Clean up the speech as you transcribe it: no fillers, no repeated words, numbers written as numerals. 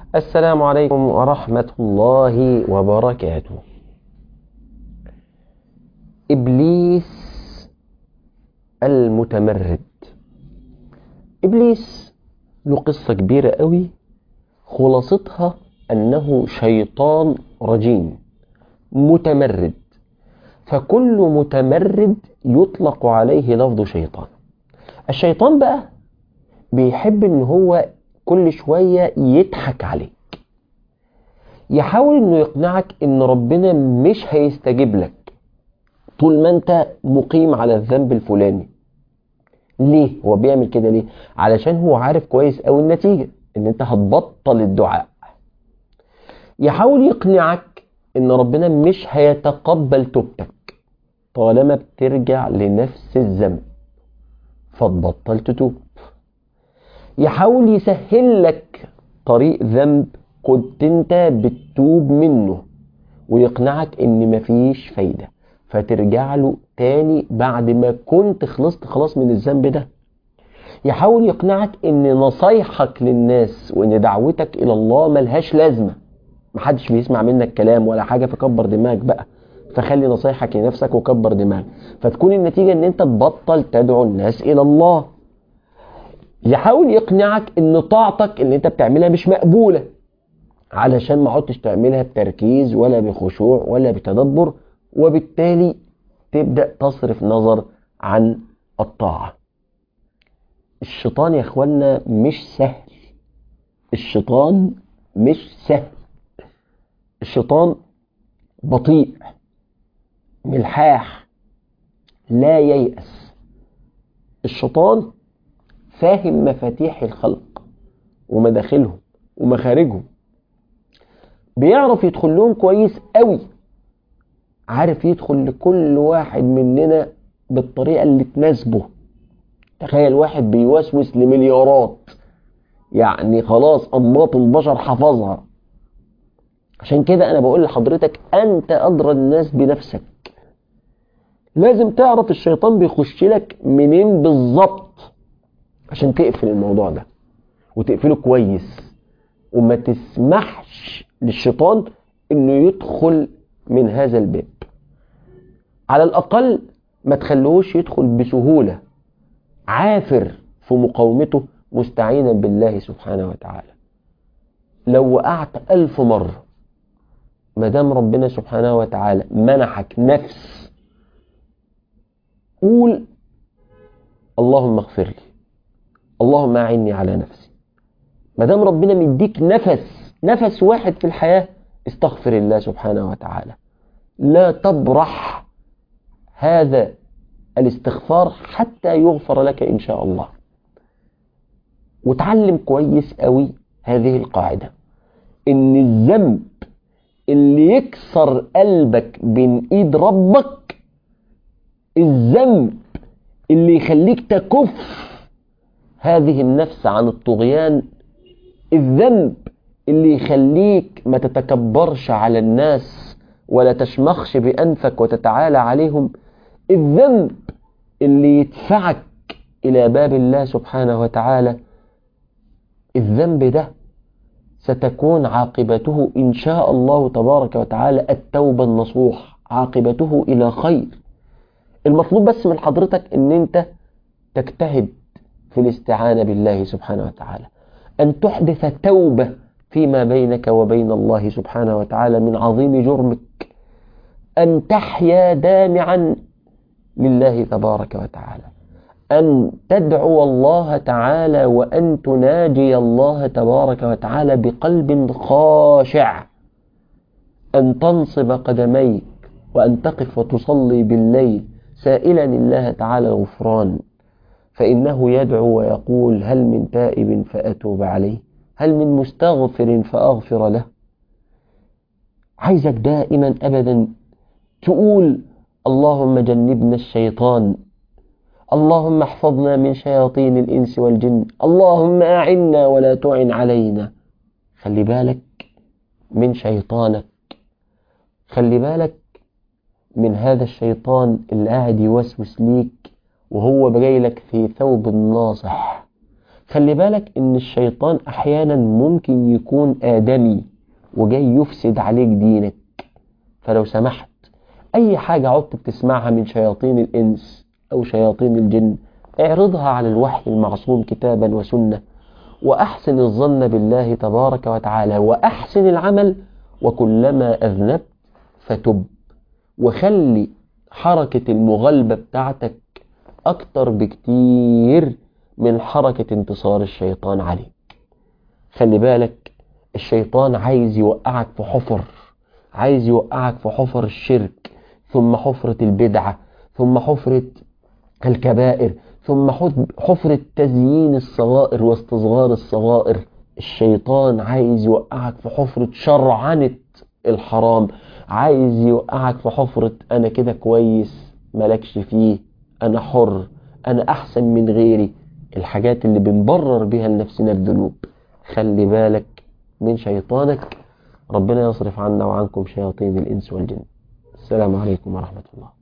السلام عليكم ورحمة الله وبركاته. إبليس المتمرد. إبليس له قصة كبيرة قوي، خلاصتها أنه شيطان رجيم متمرد، فكل متمرد يطلق عليه لفظ شيطان. الشيطان بقى بيحب ان هو كل شوية يضحك عليك، يحاول انه يقنعك ان ربنا مش هيستجيب لك طول ما انت مقيم على الذنب الفلاني. ليه هو بيعمل كده؟ ليه؟ علشان هو عارف كويس قوي النتيجة، ان انت هتبطل الدعاء. يحاول يقنعك ان ربنا مش هيتقبل توبتك طالما بترجع لنفس الذنب، فتبطل تتوب. يحاول يسهل لك طريق ذنب كنت انت بتتوب منه، ويقنعك ان مفيش فايدة، فترجع له تاني بعد ما كنت خلصت خلاص من الذنب ده. يحاول يقنعك ان نصايحك للناس وان دعوتك الى الله ملهاش لازمة، محدش بيسمع منك كلام ولا حاجة، فكبر دماغك بقى، فخلي نصايحك لنفسك وكبر دماغك، فتكون النتيجة ان انت تبطل تدعو الناس الى الله. يحاول يقنعك ان طاعتك اللي انت بتعملها مش مقبولة، علشان ما عدتش تعملها بتركيز ولا بخشوع ولا بتدبر، وبالتالي تبدأ تصرف نظر عن الطاعة. الشيطان يا اخوانا مش سهل، الشيطان مش سهل، الشيطان بطيء ملحاح لا ييأس. الشيطان فاهم مفاتيح الخلق ومداخلهم ومخارجهم، بيعرف يدخل لهم كويس قوي، عارف يدخل لكل واحد مننا بالطريقة اللي تناسبه. تخيل واحد بيوسوس لمليارات، يعني خلاص أنماط البشر حفظها. عشان كده أنا بقول لحضرتك أنت أدرى الناس بنفسك، لازم تعرف الشيطان بيخش لك منين بالظبط عشان تقفل الموضوع ده وتقفله كويس، وما تسمحش للشيطان انه يدخل من هذا الباب. على الأقل ما تخلوش يدخل بسهولة، عافر في مقاومته مستعينا بالله سبحانه وتعالى. لو وقعت 1000 مرة، مدام ربنا سبحانه وتعالى منحك نفس، قول اللهم اغفر لي، اللهم أعني على نفسي. مدام ربنا مديك نفس واحد في الحياة، استغفر الله سبحانه وتعالى. لا تبرح هذا الاستغفار حتى يغفر لك إن شاء الله. وتعلم كويس قوي هذه القاعدة، إن الذنب اللي يكسر قلبك بين إيد ربك، الذنب اللي يخليك تكف هذه النفس عن الطغيان، الذنب اللي يخليك ما تتكبرش على الناس ولا تشمخش بأنفك وتتعالى عليهم، الذنب اللي يدفعك إلى باب الله سبحانه وتعالى، الذنب ده ستكون عاقبته إن شاء الله تبارك وتعالى التوبة النصوح، عاقبته إلى خير. المطلوب بس من حضرتك أن أنت تجتهد في الاستعانة بالله سبحانه وتعالى، أن تحدث توبة فيما بينك وبين الله سبحانه وتعالى من عظيم جرمك، أن تحيا دامعا لله تبارك وتعالى، أن تدعو الله تعالى وأن تناجي الله تبارك وتعالى بقلب خاشع، أن تنصب قدميك وأن تقف وتصلي بالليل سائلا الله تعالى الغفران، فإنه يدعو ويقول هل من تائب فأتوب عليه، هل من مستغفر فأغفر له. عايزك دائما أبدا تقول اللهم جنبنا الشيطان، اللهم احفظنا من شياطين الإنس والجن، اللهم أعنا ولا تعن علينا. خلي بالك من شيطانك، خلي بالك من هذا الشيطان اللي قاعد يوسوس ليك وهو جاي لك في ثوب الناصح، خلي بالك ان الشيطان احيانا ممكن يكون آدمي وجاي يفسد عليك دينك. فلو سمحت اي حاجة عدت بتسمعها من شياطين الانس او شياطين الجن اعرضها على الوحي المعصوم كتابا وسنة، وأحسن الظن بالله تبارك وتعالى وأحسن العمل، وكلما أذنبت فتب، وخلي حركة المغالبة بتاعتك أكتر بكتير من حركة انتصار الشيطان عليك. خلي بالك الشيطان عايز يوقعك في حفر، عايز يوقعك في حفر الشرك، ثم حفرة البدعة، ثم حفرة الكبائر، ثم حفرة تزيين الصغائر واستصغار الصغائر. الشيطان عايز يوقعك في حفرة شرعنة الحرام، عايز يوقعك في حفرة أنا كده كويس ملكش فيه، أنا حر، أنا أحسن من غيري، الحاجات اللي بنبرر بها لنفسنا الذنوب. خلي بالك من شيطانك. ربنا يصرف عنا وعنكم شياطين الإنس والجن. السلام عليكم ورحمة الله.